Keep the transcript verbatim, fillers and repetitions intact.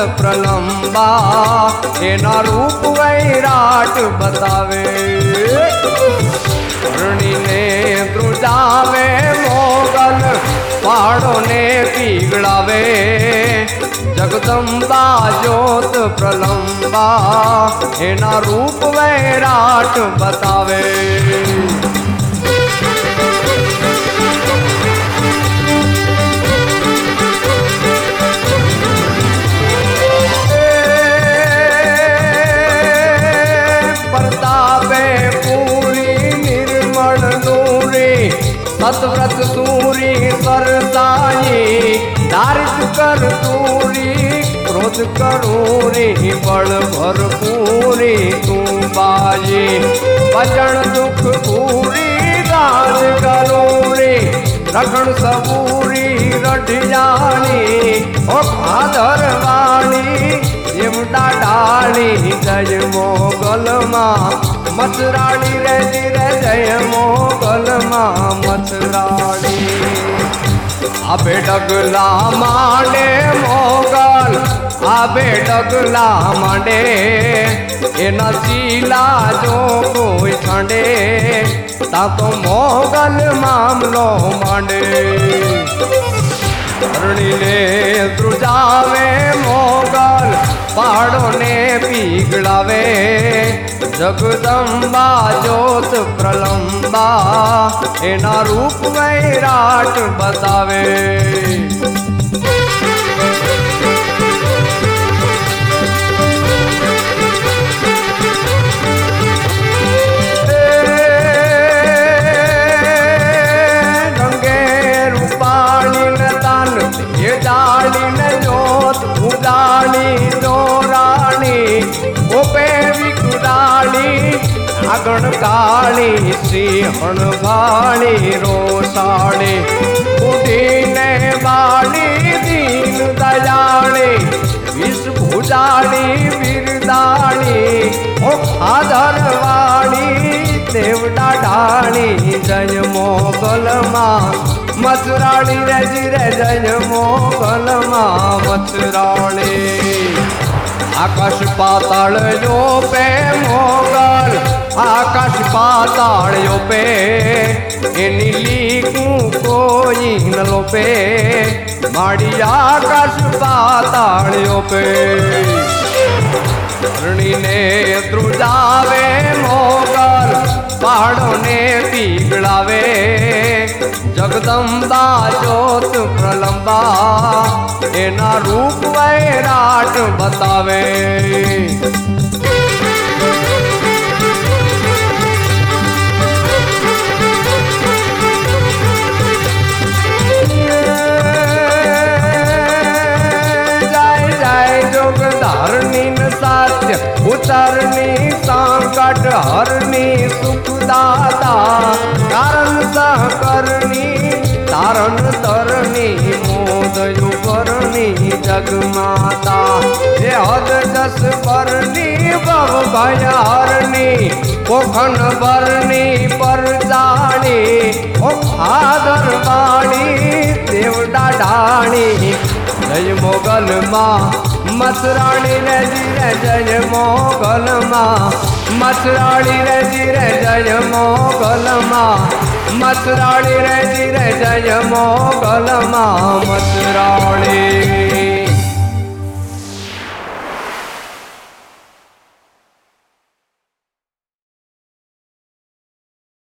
પ્રલંબા એના રૂપ વૈરાટ બતાવે ધરણીને ધ્રુજાવે મોગલ પહાડોને પીગળાવે જગદંબા જ્યોત પ્રલંબા એના રૂપ વૈરાટ બતાવે सतव्रत सूरी सरदाई दारिद्र कर दूरी क्रोध करूरी बल भरपूरी तू बाजी भजन दुख पूरी राज करूरी रखण सबूरी रढ़ियाणी ओ भादरवाणी एवटा डाली जय मोगल माँ मथुराणी रे रे जय मोगल माँ मथुराणी आबे डगला मांडे मोगल आबे डगला मांडे एना चीला जो कोई छांडे ता तो मोगल मामलो मांडे धरणी ने द्रुजावे मोगल पहाड़ों ने पीगड़ावे जगदंबा ज्योत प्रलंबा एना रूप वैराट बतावे रंगे रूपाणी न तन ये डाली न ज्योत उजाली जोरानी ओपे आगण काली सिंहण भाली रोसाणी उठीने वाली दीन दयाली विष भुजाली बिरदाणी ओ खादर वाली देवता ढाणी जय मोगल माँ मथुराणी रे रे जय मोगल माँ मथुराणी आकाश पाताल जो पे मोगल आकाश पाताल जो पे एनी लीकू कोई न लो पे माड़ी आकाश पाताल जो पे धरणी ने द्रुजावे मोगल पहाड़ों ने पीगड़ावे जगदंबा ज्योत प्रलंबा एना रूप वैराट बतावे जय जय जोग धारणी न साध्य उतरनी संकट हरनी सुखदाता कारण सहकरणी तारण तरणी मोदयु करणी जगमाता हे हद जस परनी भव भयारणी पोखन बरनी पर जानी ओ भादर वाणी देवता ढाणी जय मोगल माँ मथुराणी रे रे जय मोगल माँ मथुराणी रे रे जय मोगल माँ मथुराणी रे रे जय मोगल माँ मथुराणी।